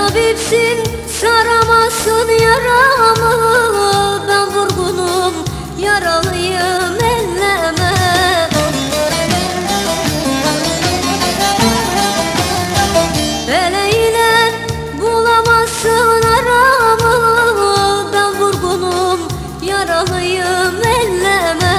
tabipsin, saramazsın yaramı. Ben vurgunum, yaralıyım, elleme. Feleğiyle bulamazsın aramı. Ben vurgunum, yaralıyım, elleme.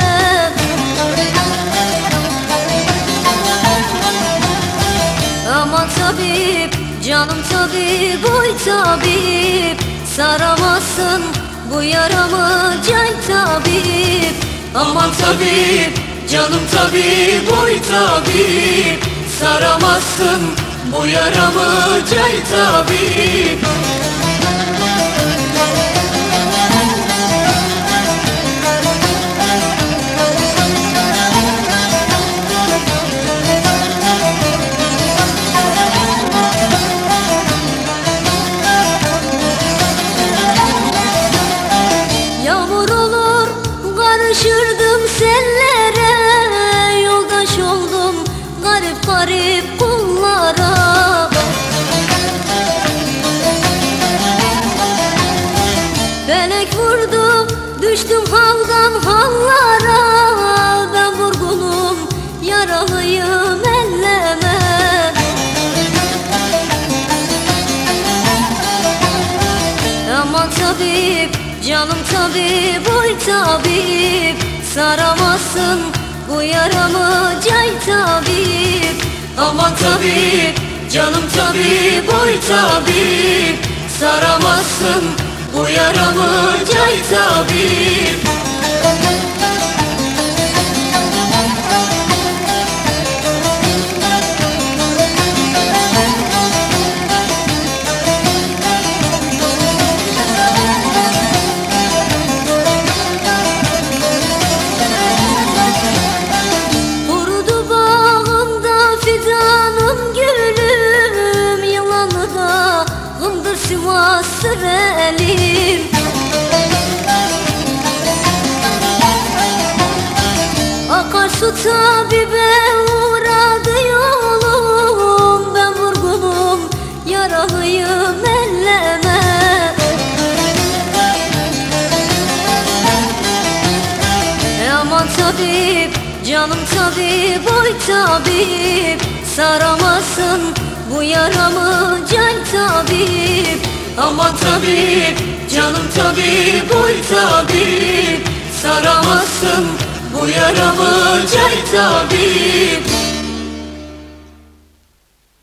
Aman tabip, canım tabip, oy tabip, saramazsın bu yaramı, cay tabip. Aman tabip, canım tabip, oy tabip, saramazsın bu yaramı, cay tabip. Karışırdım sellere, yoldaş oldum garip garip kullara. Felek vurdu, düştüm haldan hallara. Ben vurgunum, yaralıyım, elleme. Aman tabip, canım tabip, oy tabip, saramazsın bu yaramı, cay tabip. Aman tabip, canım tabip, oy tabip, saramazsın bu yaramı, cay tabip. Sivas sürelim. Akarsu tabibe uğradı yolum. Ben vurgunum, yaralıyım, elleme. Aman tabip, canım tabip, oy tabip, saramazsın bu yaramı, cay tabip. Aman tabip, canım tabip, oy tabip, saramazsın bu yaramı, cay tabip.